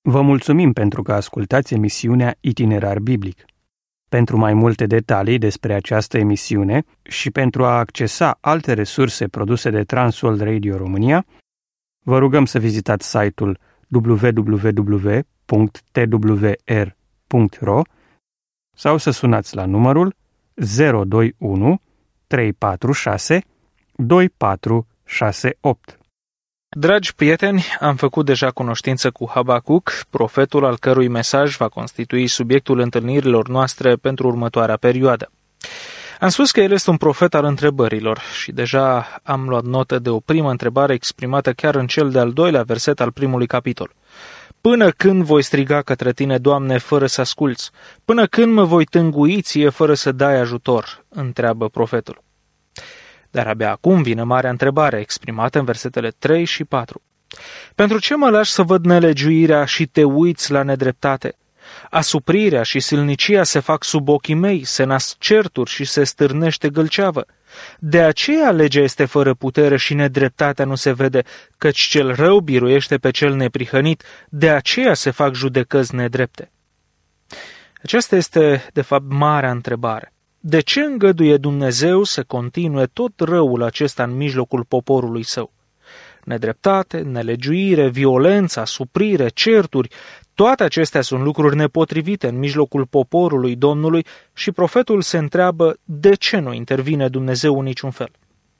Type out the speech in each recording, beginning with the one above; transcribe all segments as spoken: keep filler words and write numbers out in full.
Vă mulțumim pentru că ascultați emisiunea Itinerar Biblic. Pentru mai multe detalii despre această emisiune și pentru a accesa alte resurse produse de Transworld Radio România, vă rugăm să vizitați site-ul w w w punct t w r punct r o sau să sunați la numărul zero doi unu trei patru șase doi patru șase opt. Dragi prieteni, am făcut deja cunoștință cu Habacuc, profetul al cărui mesaj va constitui subiectul întâlnirilor noastre pentru următoarea perioadă. Am spus că el este un profet al întrebărilor și deja am luat notă de o primă întrebare exprimată chiar în cel de-al doilea verset al primului capitol. Până când voi striga către tine, Doamne, fără să asculți? Până când mă voi tângui ție fără să dai ajutor? Întreabă profetul. Dar abia acum vine marea întrebare, exprimată în versetele trei și patru. Pentru ce mă lași să văd nelegiuirea și te uiți la nedreptate? Asuprirea și silnicia se fac sub ochii mei, se nasc certuri și se stârnește gâlceavă. De aceea legea este fără putere și nedreptatea nu se vede, căci cel rău biruiește pe cel neprihănit, de aceea se fac judecăți nedrepte. Aceasta este, de fapt, marea întrebare. De ce îngăduie Dumnezeu să continue tot răul acesta în mijlocul poporului său? Nedreptate, nelegiuire, violență, asuprire, certuri, toate acestea sunt lucruri nepotrivite în mijlocul poporului Domnului și profetul se întreabă de ce nu intervine Dumnezeu în niciun fel.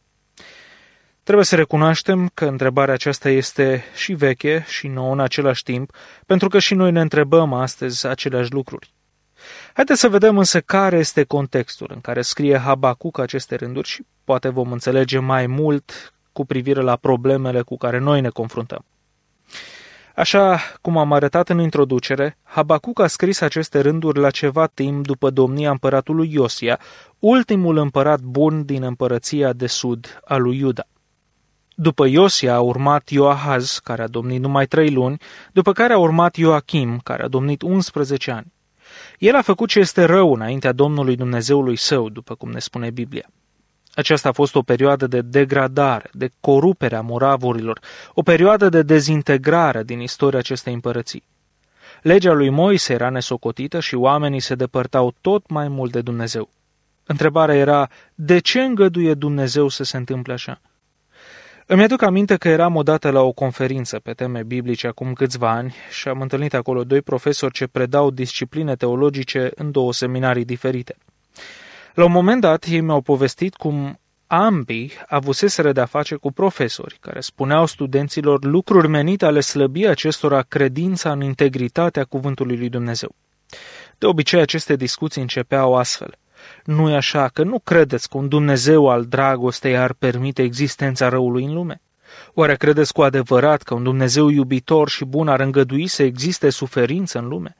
Trebuie să recunoaștem că întrebarea aceasta este și veche și nouă în același timp, pentru că și noi ne întrebăm astăzi aceleași lucruri. Haideți să vedem însă care este contextul în care scrie Habacuc aceste rânduri și poate vom înțelege mai mult cu privire la problemele cu care noi ne confruntăm. Așa cum am arătat în introducere, Habacuc a scris aceste rânduri la ceva timp după domnia împăratului Iosia, ultimul împărat bun din împărăția de sud a lui Iuda. După Iosia a urmat Ioahaz, care a domnit numai trei luni, după care a urmat Ioachim, care a domnit unsprezece ani. El a făcut ce este rău înaintea Domnului Dumnezeului său, după cum ne spune Biblia. Aceasta a fost o perioadă de degradare, de corupere a moravurilor, o perioadă de dezintegrare din istoria acestei împărății. Legea lui Moise era nesocotită și oamenii se depărtau tot mai mult de Dumnezeu. Întrebarea era, de ce îngăduie Dumnezeu să se întâmple așa? Îmi aduc aminte că eram odată la o conferință pe teme biblice acum câțiva ani și am întâlnit acolo doi profesori ce predau discipline teologice în două seminarii diferite. La un moment dat, ei mi-au povestit cum ambii avuseseră de-a face cu profesori care spuneau studenților lucruri menite a le slăbi acestora credința în integritatea cuvântului lui Dumnezeu. De obicei, aceste discuții începeau astfel. Nu-i așa că nu credeți că un Dumnezeu al dragostei ar permite existența răului în lume? Oare credeți cu adevărat că un Dumnezeu iubitor și bun ar îngădui să existe suferință în lume?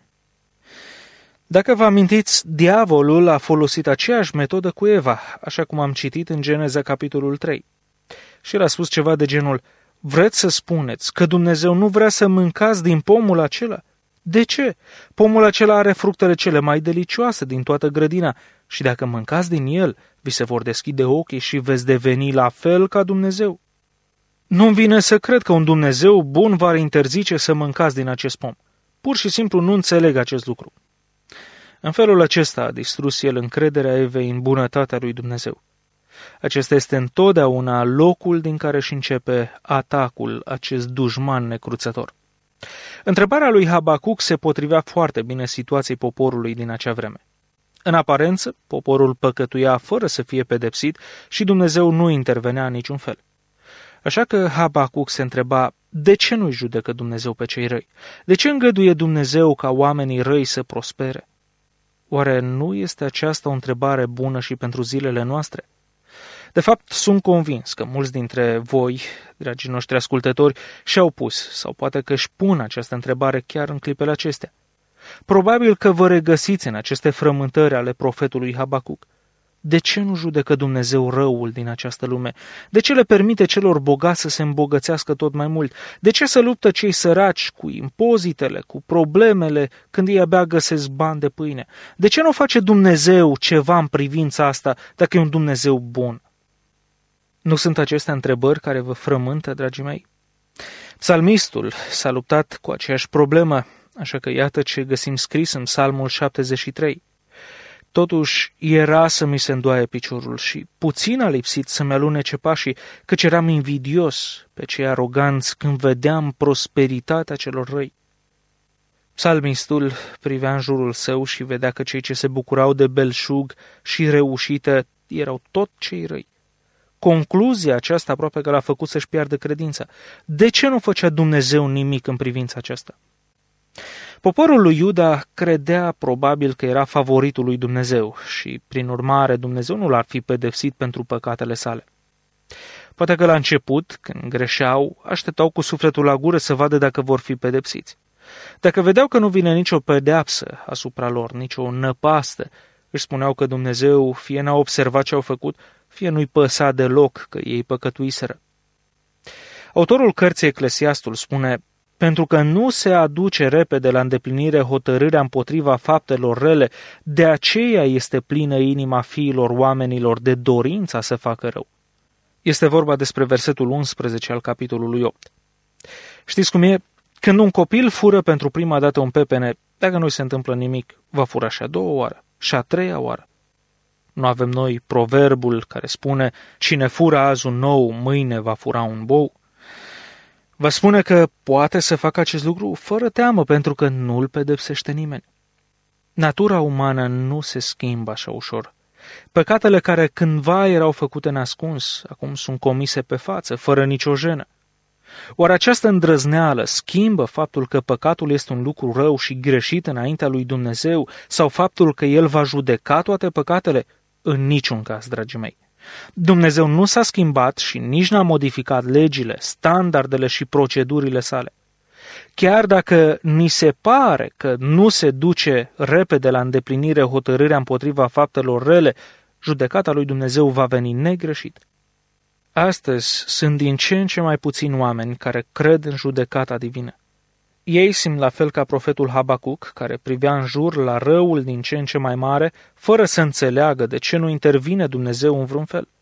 Dacă vă amintiți, diavolul a folosit aceeași metodă cu Eva, așa cum am citit în Geneza capitolul trei. Și el a spus ceva de genul, vreți să spuneți că Dumnezeu nu vrea să mâncați din pomul acela? De ce? Pomul acela are fructele cele mai delicioase din toată grădina și dacă mâncați din el, vi se vor deschide ochii și veți deveni la fel ca Dumnezeu. Nu-mi vine să cred că un Dumnezeu bun va interzice să mâncați din acest pom. Pur și simplu nu înțeleg acest lucru. În felul acesta a distrus el încrederea Evei în bunătatea lui Dumnezeu. Acesta este întotdeauna locul din care își începe atacul acest dușman necruțător. Întrebarea lui Habacuc se potrivea foarte bine situației poporului din acea vreme. În aparență, poporul păcătuia fără să fie pedepsit și Dumnezeu nu intervenea în niciun fel. Așa că Habacuc se întreba, de ce nu-i judecă Dumnezeu pe cei răi? De ce îngăduie Dumnezeu ca oamenii răi să prospere? Oare nu este aceasta o întrebare bună și pentru zilele noastre? De fapt, sunt convins că mulți dintre voi, dragii noștri ascultători, și-au pus, sau poate că își pun această întrebare chiar în clipele acestea. Probabil că vă regăsiți în aceste frământări ale profetului Habacuc. De ce nu judecă Dumnezeu răul din această lume? De ce le permite celor bogați să se îmbogățească tot mai mult? De ce să luptă cei săraci cu impozitele, cu problemele, când ei abia găsesc bani de pâine? De ce nu face Dumnezeu ceva în privința asta dacă e un Dumnezeu bun? Nu sunt aceste întrebări care vă frământă, dragii mei? Psalmistul s-a luptat cu aceeași problemă, așa că iată ce găsim scris în Psalmul șaptezeci și trei. Totuși era să mi se îndoaie piciorul și puțin a lipsit să-mi alunece pașii, căci eram invidios pe cei aroganți când vedeam prosperitatea celor răi. Psalmistul privea în jurul său și vedea că cei ce se bucurau de belșug și reușită erau tot cei răi. Concluzia aceasta aproape că l-a făcut să-și piardă credința. De ce nu făcea Dumnezeu nimic în privința aceasta? Poporul lui Iuda credea probabil că era favoritul lui Dumnezeu și, prin urmare, Dumnezeu nu l-ar fi pedepsit pentru păcatele sale. Poate că la început, când greșeau, așteptau cu sufletul la gură să vadă dacă vor fi pedepsiți. Dacă vedeau că nu vine nicio pedeapsă asupra lor, nicio năpastă, își spuneau că Dumnezeu fie n-a observat ce au făcut, fie nu-i păsa deloc că ei păcătuiseră. Autorul cărții Eclesiastul spune: pentru că nu se aduce repede la îndeplinire hotărârea împotriva faptelor rele, de aceea este plină inima fiilor oamenilor de dorința să facă rău. Este vorba despre versetul unsprezece al capitolului opt. Știți cum e? Când un copil fură pentru prima dată un pepene, dacă nu-i se întâmplă nimic, va fura și a doua oară, și a treia oară. Nu avem noi proverbul care spune: cine fură azi un nou, mâine va fura un bou? Vă spune că poate să facă acest lucru fără teamă, pentru că nu îl pedepsește nimeni. Natura umană nu se schimbă așa ușor. Păcatele care cândva erau făcute în ascuns, acum sunt comise pe față, fără nicio jenă. Oare această îndrăzneală schimbă faptul că păcatul este un lucru rău și greșit înaintea lui Dumnezeu, sau faptul că El va judeca toate păcatele? În niciun caz, dragii mei. Dumnezeu nu s-a schimbat și nici n-a modificat legile, standardele și procedurile sale. Chiar dacă ni se pare că nu se duce repede la îndeplinire hotărârea împotriva faptelor rele, judecata lui Dumnezeu va veni negreșit. Astăzi sunt din ce în ce mai puțini oameni care cred în judecata divină. Ei simt la fel ca profetul Habacuc, care privea în jur la răul din ce în ce mai mare, fără să înțeleagă de ce nu intervine Dumnezeu în vreun fel.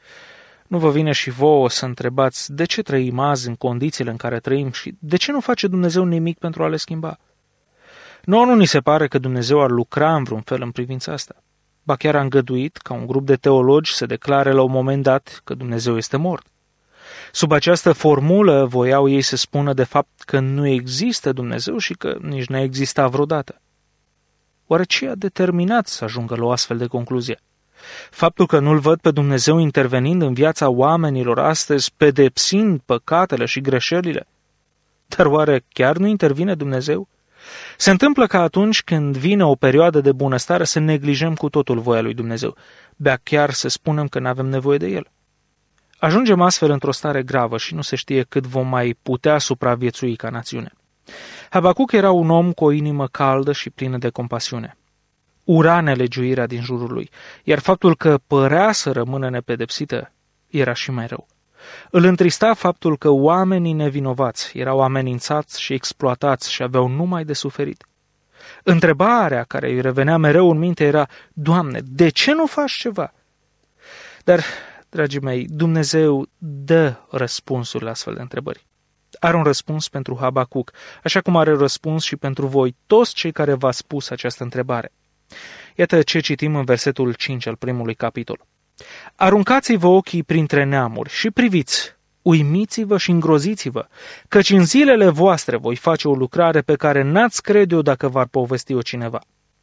Nu vă vine și vouă să întrebați de ce trăim azi în condițiile în care trăim și de ce nu face Dumnezeu nimic pentru a le schimba? Nouă nu ni se pare că Dumnezeu ar lucra în vreun fel în privința asta. Ba chiar a îngăduit ca un grup de teologi să declare la un moment dat că Dumnezeu este mort. Sub această formulă voiau ei să spună de fapt că nu există Dumnezeu și că nici n-a existat vreodată. Oare ce a determinat să ajungă la o astfel de concluzie? Faptul că nu-L văd pe Dumnezeu intervenind în viața oamenilor astăzi, pedepsind păcatele și greșelile? Dar oare chiar nu intervine Dumnezeu? Se întâmplă ca atunci când vine o perioadă de bunăstare să neglijăm cu totul voia lui Dumnezeu, ba chiar să spunem că nu avem nevoie de El. Ajungem astfel într-o stare gravă și nu se știe cât vom mai putea supraviețui ca națiune. Habacuc era un om cu o inimă caldă și plină de compasiune. Ura nelegiuirea din jurul lui, iar faptul că părea să rămână nepedepsită era și mai rău. Îl întrista faptul că oamenii nevinovați erau amenințați și exploatați și aveau numai de suferit. Întrebarea care îi revenea mereu în minte era: Doamne, de ce nu faci ceva? Dar, dragii mei, Dumnezeu dă răspunsuri la astfel de întrebări. Are un răspuns pentru Habacuc, așa cum are răspuns și pentru voi, toți cei care v-ați pus această întrebare. Iată ce citim în versetul cinci al primului capitol. Aruncați-vă ochii printre neamuri și priviți, uimiți-vă și îngroziți-vă, căci în zilele voastre voi face o lucrare pe care n-ați crede-o dacă v-ar povesti-o cineva.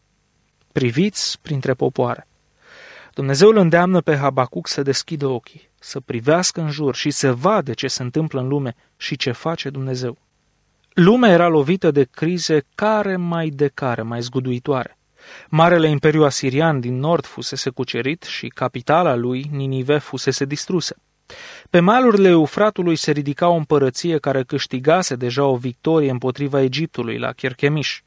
Priviți printre popoare. Dumnezeu îl îndeamnă pe Habacuc să deschidă ochii, să privească în jur și să vadă ce se întâmplă în lume și ce face Dumnezeu. Lumea era lovită de crize care mai de care mai zguduitoare. Marele imperiu asirian din nord fusese cucerit și capitala lui, Ninive, fusese distrusă. Pe malurile Eufratului se ridica o împărăție care câștigase deja o victorie împotriva Egiptului la Cherchemiș.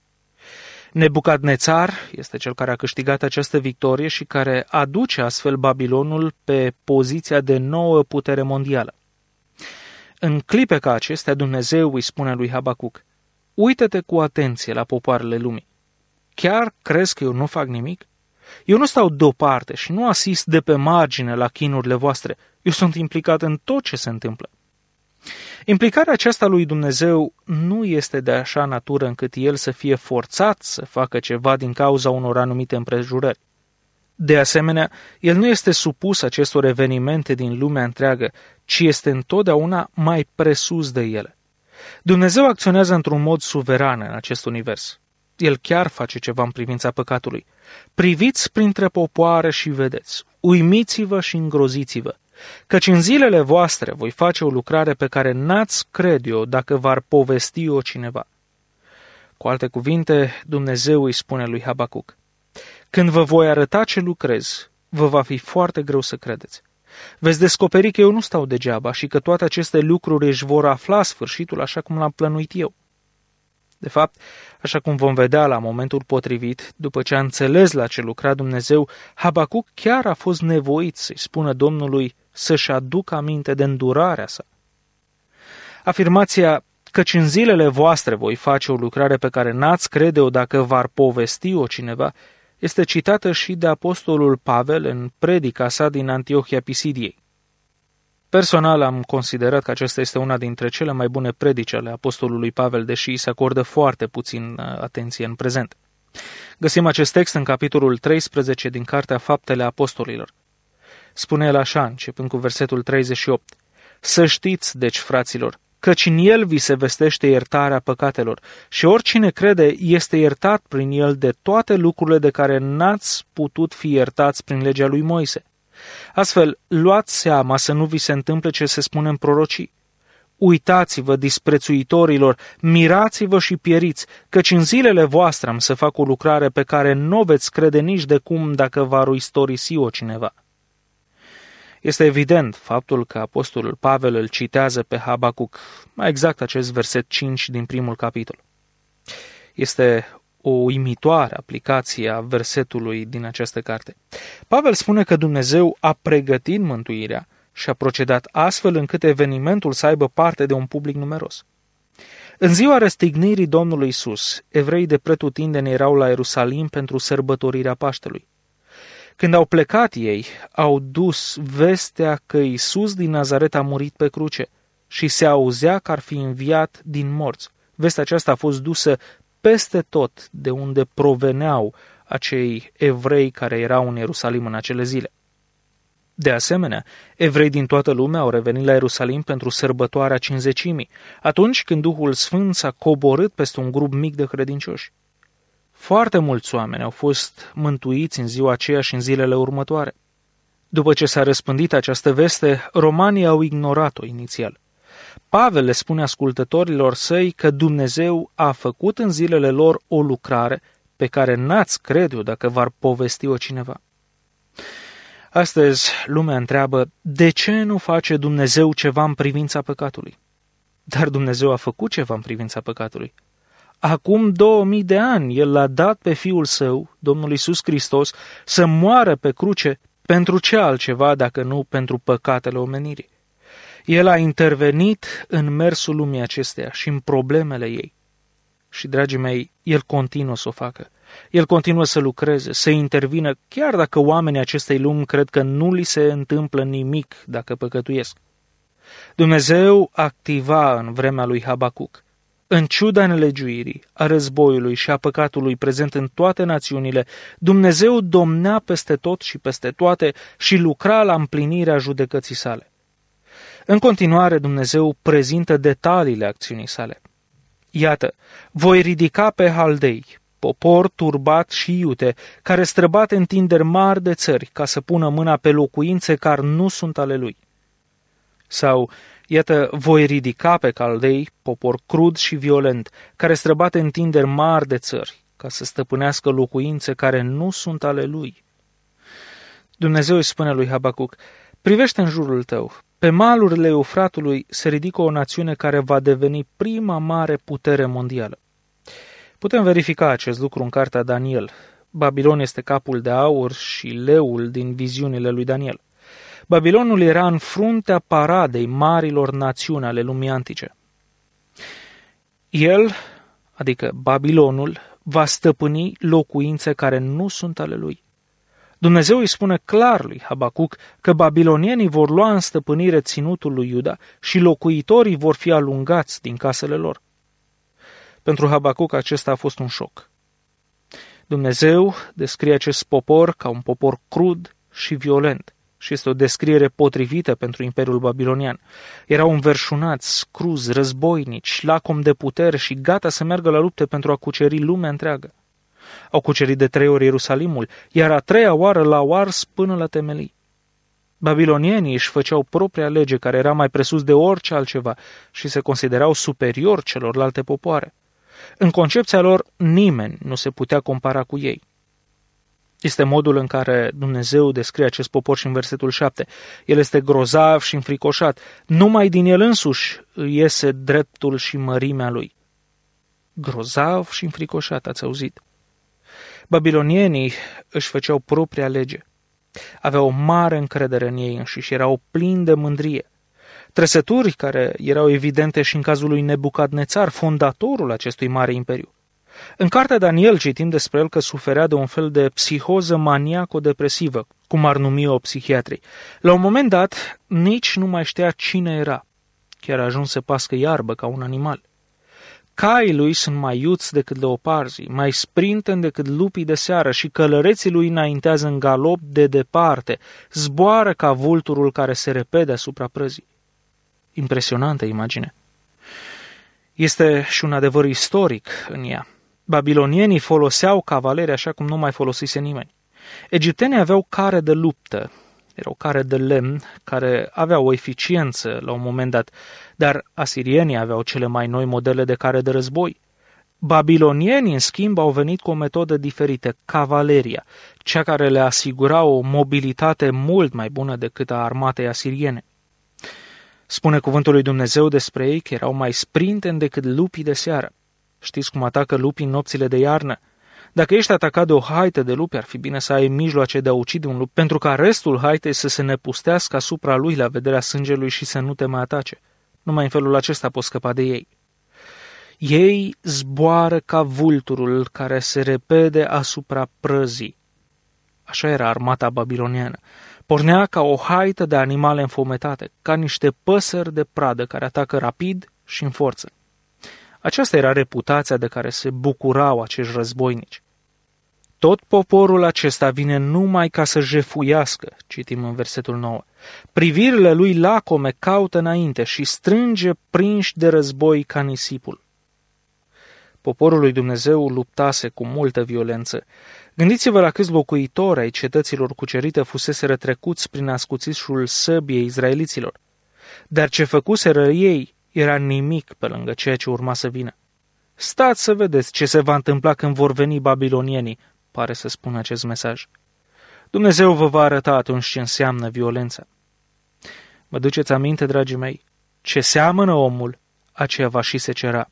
Nebucadnețar este cel care a câștigat această victorie și care aduce astfel Babilonul pe poziția de nouă putere mondială. În clipe ca acestea, Dumnezeu îi spune lui Habacuc: uită-te cu atenție la popoarele lumii. Chiar crezi că eu nu fac nimic? Eu nu stau deoparte și nu asist de pe margine la chinurile voastre. Eu sunt implicat în tot ce se întâmplă. Implicarea aceasta lui Dumnezeu nu este de așa natură încât el să fie forțat să facă ceva din cauza unor anumite împrejurări. De asemenea, el nu este supus acestor evenimente din lumea întreagă, ci este întotdeauna mai presus de ele. Dumnezeu acționează într-un mod suveran în acest univers. El chiar face ceva în privința păcatului. Priviți printre popoare și vedeți, uimiți-vă și îngroziți-vă, căci în zilele voastre voi face o lucrare pe care n-ați crede-o dacă v-ar povesti-o cineva. Cu alte cuvinte, Dumnezeu îi spune lui Habacuc: când vă voi arăta ce lucrez, vă va fi foarte greu să credeți. Veți descoperi că eu nu stau degeaba și că toate aceste lucruri își vor afla sfârșitul așa cum l-am plănuit eu. De fapt, așa cum vom vedea la momentul potrivit, după ce a înțeles la ce lucra Dumnezeu, Habacuc chiar a fost nevoit să-i spună Domnului să-și aducă aminte de îndurarea sa. Afirmația căci în zilele voastre voi face o lucrare pe care n-ați crede-o dacă v-ar povesti-o cineva, este citată și de apostolul Pavel în predica sa din Antiohia Pisidiei. Personal am considerat că aceasta este una dintre cele mai bune predici ale apostolului Pavel, deși îi se acordă foarte puțin atenție în prezent. Găsim acest text în capitolul treisprezece din Cartea Faptele Apostolilor. Spune el așa, începând cu versetul treizeci și opt: să știți, deci, fraților, căci în el vi se vestește iertarea păcatelor și oricine crede este iertat prin el de toate lucrurile de care n-ați putut fi iertați prin legea lui Moise. Astfel, luați seama să nu vi se întâmple ce se spune în prorocii. Uitați-vă, disprețuitorilor, mirați-vă și pieriți, căci în zilele voastre am să fac o lucrare pe care nu veți crede nici de cum dacă va istorisi-o cineva. Este evident faptul că apostolul Pavel îl citează pe Habacuc, mai exact acest verset cinci din primul capitol. Este o uimitoare aplicație a versetului din această carte. Pavel spune că Dumnezeu a pregătit mântuirea și a procedat astfel încât evenimentul să aibă parte de un public numeros. În ziua răstignirii Domnului Iisus, evreii de pretutindeni erau la Ierusalim pentru sărbătorirea Paștelui. Când au plecat ei, au dus vestea că Iisus din Nazaret a murit pe cruce și se auzea că ar fi înviat din morți. Vestea aceasta a fost dusă peste tot de unde proveneau acei evrei care erau în Ierusalim în acele zile. De asemenea, evrei din toată lumea au revenit la Ierusalim pentru sărbătoarea Cincizecimii, atunci când Duhul Sfânt s-a coborât peste un grup mic de credincioși. Foarte mulți oameni au fost mântuiți în ziua aceea și în zilele următoare. După ce s-a răspândit această veste, romanii au ignorat-o inițial. Pavel le spune ascultătorilor săi că Dumnezeu a făcut în zilele lor o lucrare pe care n-ați crede-o dacă v-ar povesti-o cineva. Astăzi, lumea întreabă, de ce nu face Dumnezeu ceva în privința păcatului? Dar Dumnezeu a făcut ceva în privința păcatului. Acum două mii de ani, El l-a dat pe Fiul Său, Domnul Iisus Hristos, să moară pe cruce pentru ce altceva dacă nu pentru păcatele omenirii. El a intervenit în mersul lumii acesteia și în problemele ei. Și, dragii mei, El continuă să o facă. El continuă să lucreze, să intervină, chiar dacă oamenii acestei lumi cred că nu li se întâmplă nimic dacă păcătuiesc. Dumnezeu activa în vremea lui Habacuc. În ciuda nelegiuirii, a războiului și a păcatului prezent în toate națiunile, Dumnezeu domnea peste tot și peste toate și lucra la împlinirea judecății sale. În continuare, Dumnezeu prezintă detaliile acțiunii sale. Iată, voi ridica pe haldei, popor turbat și iute, care străbate întinderi mari de țări ca să pună mâna pe locuințe care nu sunt ale lui. Sau, iată, voi ridica pe caldei, popor crud și violent, care străbate întinderi mari de țări, ca să stăpânească locuințe care nu sunt ale lui. Dumnezeu îi spune lui Habacuc, privește în jurul tău, pe malurile Eufratului se ridică o națiune care va deveni prima mare putere mondială. Putem verifica acest lucru în cartea Daniel. Babilon este capul de aur și leul din viziunile lui Daniel. Babilonul era în fruntea paradei marilor națiuni ale lumii antice. El, adică Babilonul, va stăpâni locuințe care nu sunt ale lui. Dumnezeu îi spune clar lui Habacuc că babilonienii vor lua în stăpânire ținutul lui Iuda și locuitorii vor fi alungați din casele lor. Pentru Habacuc acesta a fost un șoc. Dumnezeu descrie acest popor ca un popor crud și violent și este o descriere potrivită pentru Imperiul Babilonian. Erau înverșunați, scruzi, războinici, lacom de putere și gata să meargă la lupte pentru a cuceri lumea întreagă. Au cucerit de trei ori Ierusalimul, iar a treia oară l-au ars până la temelii. Babilonienii își făceau propria lege care era mai presus de orice altceva și se considerau superior celorlalte popoare. În concepția lor, nimeni nu se putea compara cu ei. Este modul în care Dumnezeu descrie acest popor și în versetul șapte. El este grozav și înfricoșat. Numai din el însuși îi iese dreptul și mărimea lui. Grozav și înfricoșat, ați auzit? Babilonienii își făceau propria lege. Aveau o mare încredere în ei înșiși și erau plini de mândrie. Trăsături care erau evidente și în cazul lui Nebucadnețar, fondatorul acestui mare imperiu. În cartea Daniel citim despre el că suferea de un fel de psihoză maniaco-depresivă, cum ar numi-o psihiatrii. La un moment dat, nici nu mai știa cine era. Chiar a ajuns să pască iarbă ca un animal. Caii lui sunt mai iuți decât leoparzii, mai sprinteni decât lupii de seară și călăreții lui înaintează în galop de departe, zboară ca vulturul care se repede asupra prăzii. Impresionantă imagine. Este și un adevăr istoric în ea. Babilonienii foloseau cavaleri așa cum nu mai folosise nimeni. Egiptenii aveau care de luptă, erau care de lemn, care aveau o eficiență la un moment dat, dar asirienii aveau cele mai noi modele de care de război. Babilonienii, în schimb, au venit cu o metodă diferită, cavaleria, cea care le asigura o mobilitate mult mai bună decât a armatei asiriene. Spune cuvântul lui Dumnezeu despre ei că erau mai sprinteni decât lupii de seară. Știți cum atacă lupii în nopțile de iarnă? Dacă ești atacat de o haită de lupi, ar fi bine să ai mijloace de a ucide un lup, pentru ca restul haitei să se nepustească asupra lui la vederea sângelui și să nu te mai atace. Numai în felul acesta poți scăpa de ei. Ei zboară ca vulturul care se repede asupra prăzii. Așa era armata babiloniană. Pornea ca o haită de animale înfometate, ca niște păsări de pradă care atacă rapid și în forță. Aceasta era reputația de care se bucurau acești războinici. Tot poporul acesta vine numai ca să jefuiască, citim în versetul nouă. Privirile lui lacome caută înainte și strânge prinși de război ca nisipul. Poporul lui Dumnezeu luptase cu multă violență. Gândiți-vă la câți locuitori ai cetăților cucerite fusese trecuți prin ascuțișul săbiei izraeliților. Dar ce făcuseră ei era nimic pe lângă ceea ce urma să vină. Stați să vedeți ce se va întâmpla când vor veni babilonienii, pare să spună acest mesaj. Dumnezeu vă va arăta atunci ce înseamnă violența. Mă duceți aminte, dragii mei? Ce seamănă omul, aceea va și secera.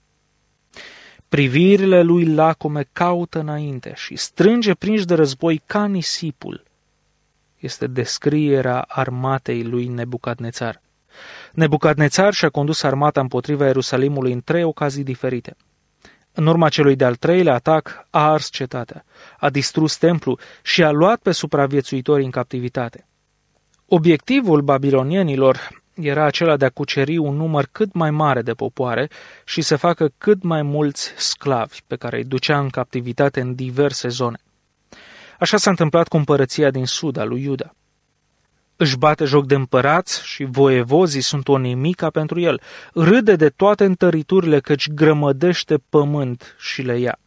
Privirile lui lacome caută înainte și strânge prinși de război ca nisipul. Este descrierea armatei lui Nebucadnețar. Nebucadnețar și-a condus armata împotriva Ierusalimului în trei ocazii diferite. În urma celui de-al treilea atac a ars cetatea, a distrus templul și a luat pe supraviețuitori în captivitate. Obiectivul babilonienilor era acela de a cuceri un număr cât mai mare de popoare și să facă cât mai mulți sclavi pe care îi ducea în captivitate în diverse zone. Așa s-a întâmplat cu împărăția din sud a lui Iuda. Își bate joc de împărați și voievozii sunt o nimica pentru el. Râde de toate întăriturile căci grămădește pământ și le ia.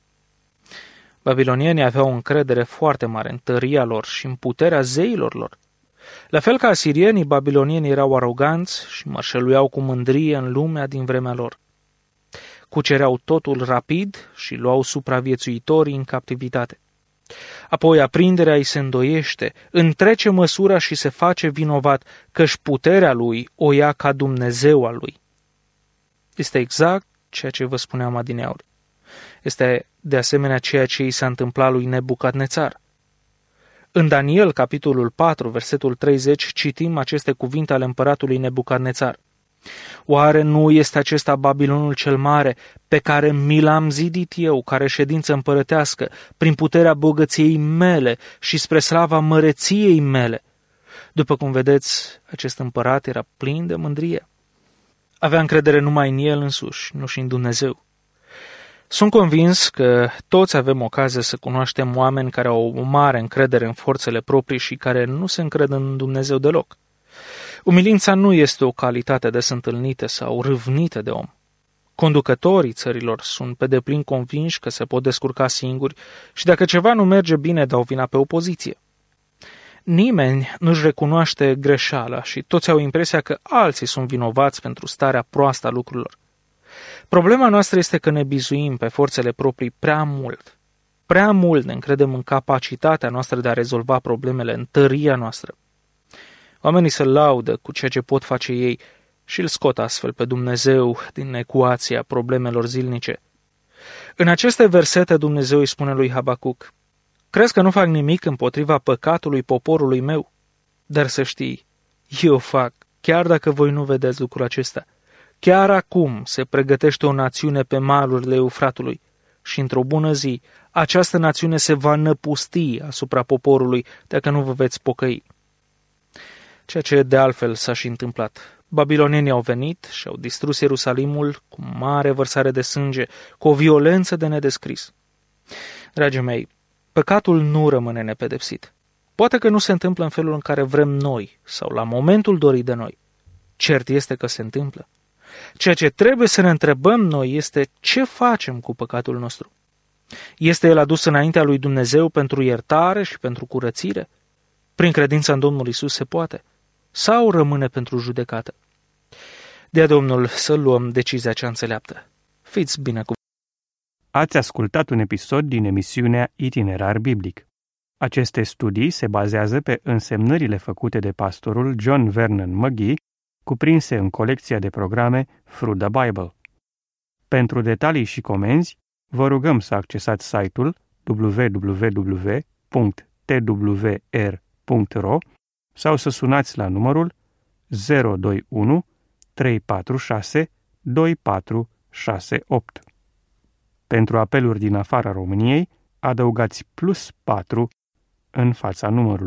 Babilonienii aveau încredere foarte mare în tăria lor și în puterea zeilor lor. La fel ca asirienii, babilonienii erau aroganți și mărșăluiau cu mândrie în lumea din vremea lor. Cucereau totul rapid și luau supraviețuitorii în captivitate. Apoi aprinderea îi se îndoiește, întrece măsura și se face vinovat, căci puterea lui o ia ca Dumnezeu al lui. Este exact ceea ce vă spuneam adineauri. Este de asemenea ceea ce i s-a întâmplat lui Nebucadnețar. În Daniel, capitolul patru, versetul treizeci, citim aceste cuvinte ale împăratului Nebucadnețar. Oare nu este acesta Babilonul cel mare, pe care mi l-am zidit eu, care ședință împărătească, prin puterea bogăției mele și spre slava măreției mele? După cum vedeți, acest împărat era plin de mândrie. Avea încredere numai în el însuși, nu și în Dumnezeu. Sunt convins că toți avem ocazie să cunoaștem oameni care au o mare încredere în forțele proprii și care nu se încred în Dumnezeu deloc. Umilința nu este o calitate des întâlnită sau râvnită de om. Conducătorii țărilor sunt pe deplin convinși că se pot descurca singuri și dacă ceva nu merge bine, dau vina pe opoziție. Nimeni nu-și recunoaște greșeala și toți au impresia că alții sunt vinovați pentru starea proastă a lucrurilor. Problema noastră este că ne bizuim pe forțele proprii prea mult. Prea mult ne încredem în capacitatea noastră de a rezolva problemele, în tăria noastră. Oamenii se laudă cu ceea ce pot face ei și îl scot astfel pe Dumnezeu din ecuația problemelor zilnice. În aceste versete Dumnezeu îi spune lui Habacuc: crezi că nu fac nimic împotriva păcatului poporului meu? Dar să știi, eu fac, chiar dacă voi nu vedeți lucrul acesta. Chiar acum se pregătește o națiune pe malurile Eufratului și într-o bună zi această națiune se va năpusti asupra poporului dacă nu vă veți pocăi. Ceea ce de altfel s-a și întâmplat. Babilonienii au venit și au distrus Ierusalimul cu mare vărsare de sânge, cu o violență de nedescris. Dragii mei, păcatul nu rămâne nepedepsit. Poate că nu se întâmplă în felul în care vrem noi sau la momentul dorit de noi. Cert este că se întâmplă. Ceea ce trebuie să ne întrebăm noi este ce facem cu păcatul nostru. Este el adus înaintea lui Dumnezeu pentru iertare și pentru curățire? Prin credința în Domnul Iisus se poate? Sau rămâne pentru judecată? Dea Domnul să luăm decizia cea înțeleaptă. Fiți binecuvântați! Ați ascultat un episod din emisiunea Itinerar Biblic. Aceste studii se bazează pe însemnările făcute de pastorul John Vernon McGee, cuprinse în colecția de programe Through the Bible. Pentru detalii și comenzi, vă rugăm să accesați site-ul w w w punct t w r punct r o sau să sunați la numărul zero doi unu trei patru șase doi patru șase opt. Pentru apeluri din afara României, adăugați plus patru în fața numărului.